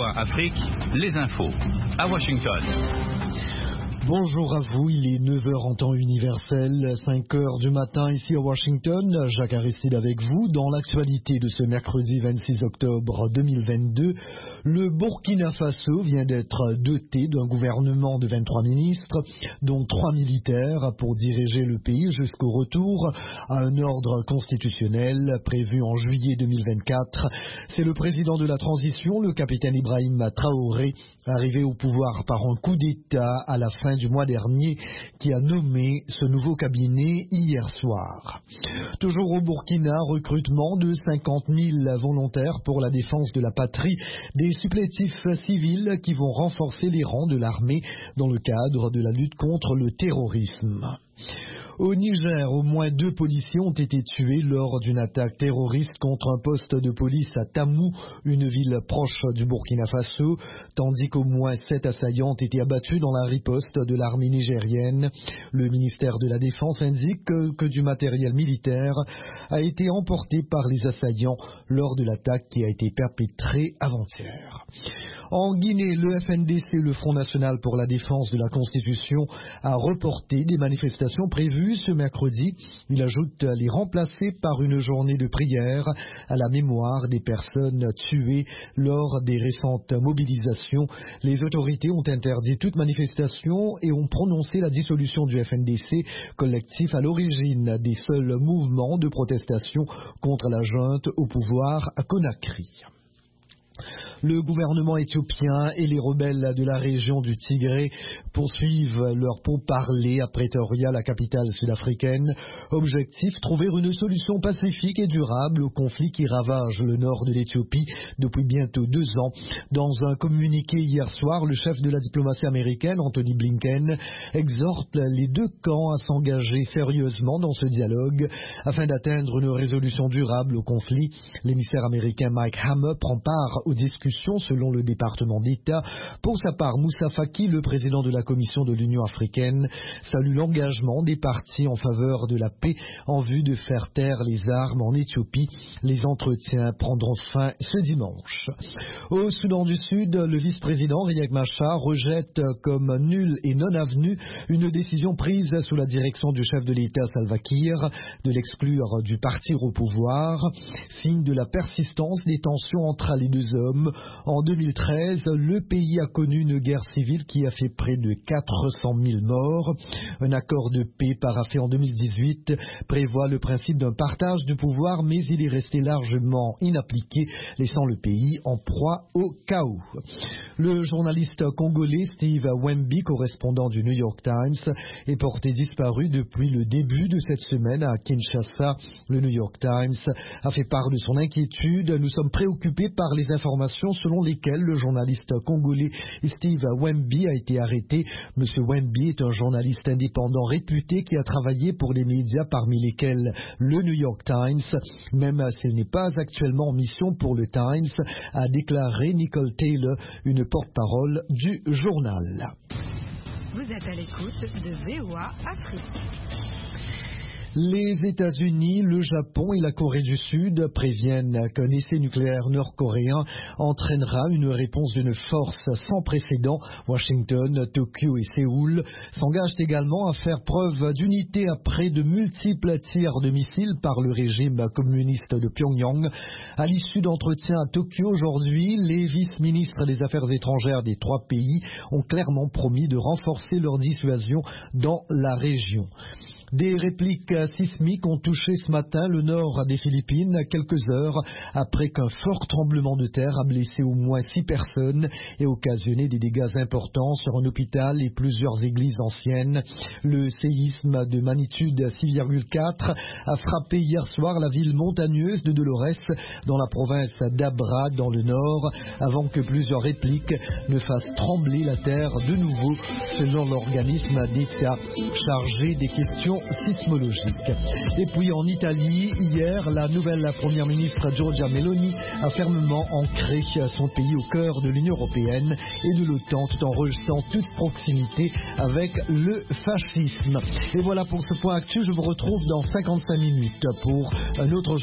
VOA Afrique, les infos, à Washington. Bonjour à vous, il est 9h en temps universel, 5h du matin ici à Washington. Jacques Aristide avec vous. Dans l'actualité de ce mercredi 26 octobre 2022, le Burkina Faso vient d'être doté d'un gouvernement de 23 ministres, dont 3 militaires pour diriger le pays jusqu'au retour à un ordre constitutionnel prévu en juillet 2024. C'est le président de la transition, le capitaine Ibrahim Traoré, arrivé au pouvoir par un coup d'État à la fin du mois dernier, qui a nommé ce nouveau cabinet hier soir. Toujours au Burkina, recrutement de 50 000 volontaires pour la défense de la patrie, des supplétifs civils qui vont renforcer les rangs de l'armée dans le cadre de la lutte contre le terrorisme. Au Niger, au moins 2 policiers ont été tués lors d'une attaque terroriste contre un poste de police à Tamou, une ville proche du Burkina Faso, tandis qu'au moins 7 assaillants ont été abattus dans la riposte de l'armée nigérienne. Le ministère de la Défense indique que du matériel militaire a été emporté par les assaillants lors de l'attaque qui a été perpétrée avant-hier. En Guinée, le FNDC, le Front National pour la Défense de la Constitution, a reporté des manifestations prévues ce mercredi. Il ajoute les remplacer par une journée de prière à la mémoire des personnes tuées lors des récentes mobilisations. Les autorités ont interdit toute manifestation et ont prononcé la dissolution du FNDC, collectif à l'origine des seuls mouvements de protestation contre la junte au pouvoir à Conakry. Le gouvernement éthiopien et les rebelles de la région du Tigré poursuivent leur pourparlers à Pretoria, la capitale sud-africaine. Objectif, trouver une solution pacifique et durable au conflit qui ravage le nord de l'Éthiopie depuis bientôt 2 ans. Dans un communiqué hier soir, le chef de la diplomatie américaine, Anthony Blinken, exhorte les 2 camps à s'engager sérieusement dans ce dialogue afin d'atteindre une résolution durable au conflit. L'émissaire américain Mike Hammer prend part aux discussions selon le département d'État. Pour sa part, Moussa Faki, le président de la Commission de l'Union africaine, salue l'engagement des partis en faveur de la paix en vue de faire taire les armes en Éthiopie. Les entretiens prendront fin ce dimanche. Au Soudan du Sud, le vice-président Riek Machar rejette comme nulle et non avenue une décision prise sous la direction du chef de l'État Salva Kiir de l'exclure du parti au pouvoir, signe de la persistance des tensions entre les 2 hommes. En 2013, le pays a connu une guerre civile qui a fait près de 400 000 morts. Un accord de paix paraphé en 2018 prévoit le principe d'un partage du pouvoir, mais il est resté largement inappliqué, laissant le pays en proie au chaos. Le journaliste congolais Steve Wemby, correspondant du New York Times, est porté disparu depuis le début de cette semaine à Kinshasa. Le New York Times a fait part de son inquiétude. Nous sommes préoccupés par les informations selon lesquelles le journaliste congolais Steve Wemby a été arrêté. Monsieur Wemby est un journaliste indépendant réputé qui a travaillé pour des médias parmi lesquels le New York Times, même s'il n'est pas actuellement en mission pour le Times, a déclaré Nicole Taylor, une porte-parole du journal. Vous êtes à l'écoute de VOA Afrique. Les États-Unis, le Japon et la Corée du Sud préviennent qu'un essai nucléaire nord-coréen entraînera une réponse d'une force sans précédent. Washington, Tokyo et Séoul s'engagent également à faire preuve d'unité après de multiples tirs de missiles par le régime communiste de Pyongyang. À l'issue d'entretiens à Tokyo aujourd'hui, les vice-ministres des Affaires étrangères des 3 pays ont clairement promis de renforcer leur dissuasion dans la région. Des répliques sismiques ont touché ce matin le nord des Philippines, quelques heures après qu'un fort tremblement de terre a blessé au moins 6 personnes et occasionné des dégâts importants sur un hôpital et plusieurs églises anciennes. Le séisme de magnitude 6,4 a frappé hier soir la ville montagneuse de Dolores dans la province d'Abra dans le nord, avant que plusieurs répliques ne fassent trembler la terre de nouveau, selon l'organisme d'État chargé des questions sismologiques. Et puis en Italie, hier, la nouvelle première ministre Giorgia Meloni a fermement ancré son pays au cœur de l'Union européenne et de l'OTAN, tout en rejetant toute proximité avec le fascisme. Et voilà pour ce point actu. Je vous retrouve dans 55 minutes pour un autre